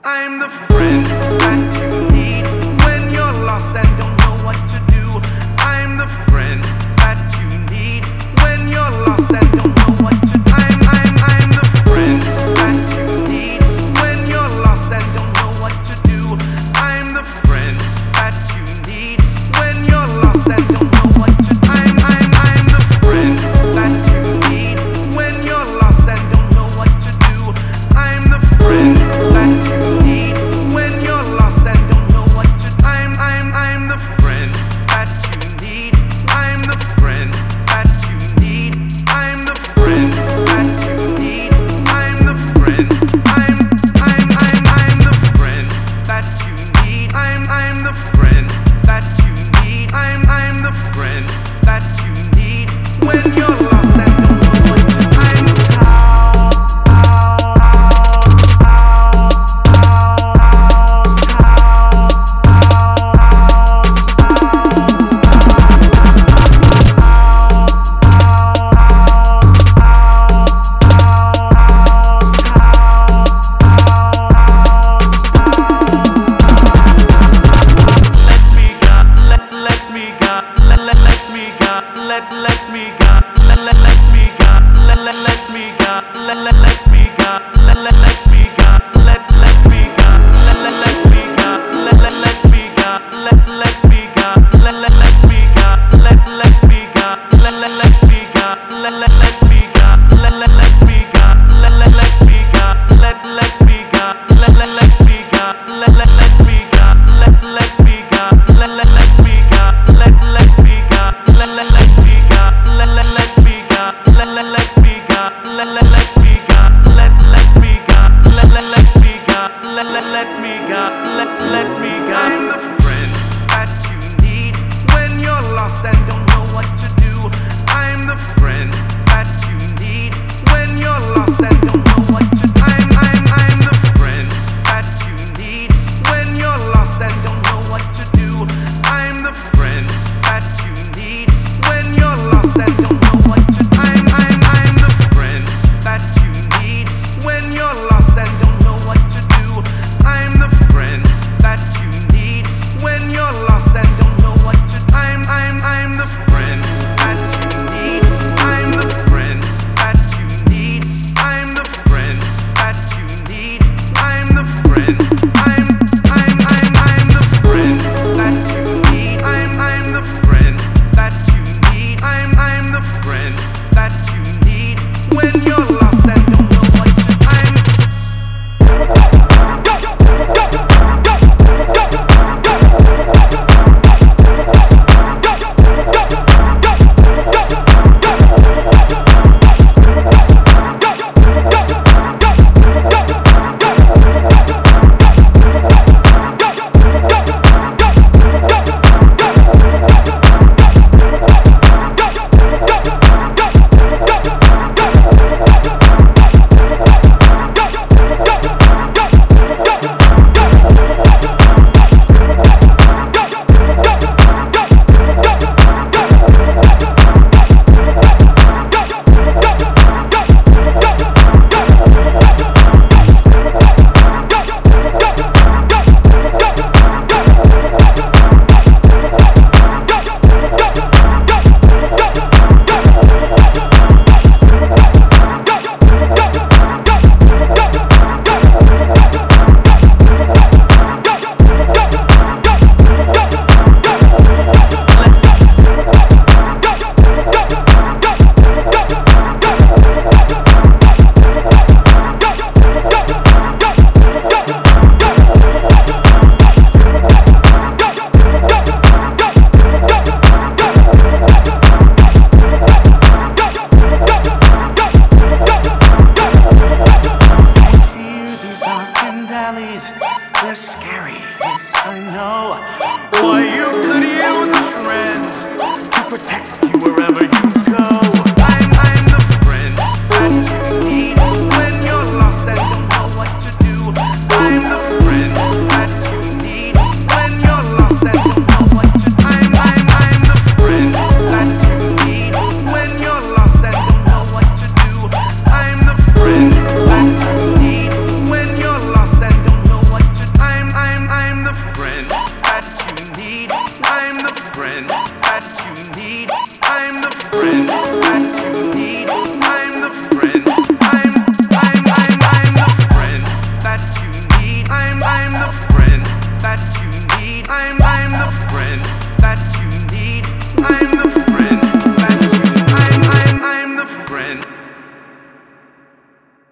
I'm the friend that you need when you're lost and don't know what to do. I'm the friend that you need when you're lost and don't know what to do. I'm the friend that you need when you're lost and don't know what to do. I'm the friend that you need when you're lost and don't know what to do. I'm the friend that you need when you're lost and don't know what to do. I'm the friend that you need when you're lost and don't know what to do. I'm the friend that you need. I'm the friend that you need. I'm the friend that you need. I'm the friend. I'm the friend that you need. I'm the friend that you need. I'm the friend that you need when you're lost and don't know what to do. I'm the friend that you need when you're lost and don't know what to do. I'm the friend that you need when you're lost and don't know what to do. I'm the friend that you need when you're lost and don't know what to do. I'm the friend that you need when you're lost and don't know what to do. I'm the friend that you need when you're lost and don't know what to do. I'm the friend that you need when you're lost and don't know what to do. I'm the friend that you need. I'm the friend that you need. I'm the friend that you need. I'm the friend. I'm the friend that you need. I'm the friend that you need. I'm the friend that you need when you're lost and don't know what to do. They're scary, yes I know. Why, you could use a friend to protect you wherever you go.